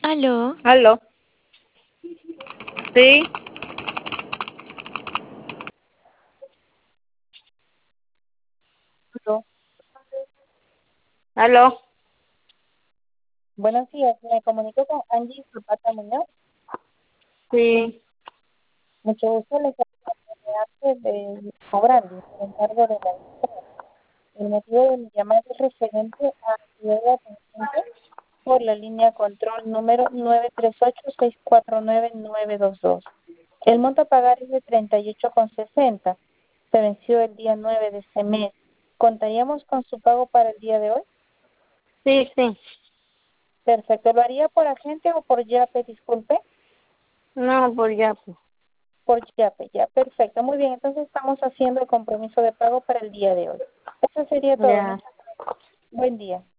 Aló, Aló, sí, Aló, aló, buenos días, me comunico con Angie Zapata Muñoz. sí, Mucho gusto, les saludo de Cobrandi, me encargo de la entrega. El motivo de mi llamada es referente a la deuda pendiente por la línea control número 938-649-922. El monto a pagar es de 38,60. Se venció el día 9 de este mes. ¿Contaríamos con su pago para el día de hoy? sí, Perfecto. ¿Lo haría por agente o por YAPE? Disculpe. no, por ya, pues, Por Yape, ya, perfecto, muy bien, entonces estamos haciendo el compromiso de pago para el día de hoy. Eso sería todo, ya. muchas gracias. Buen día.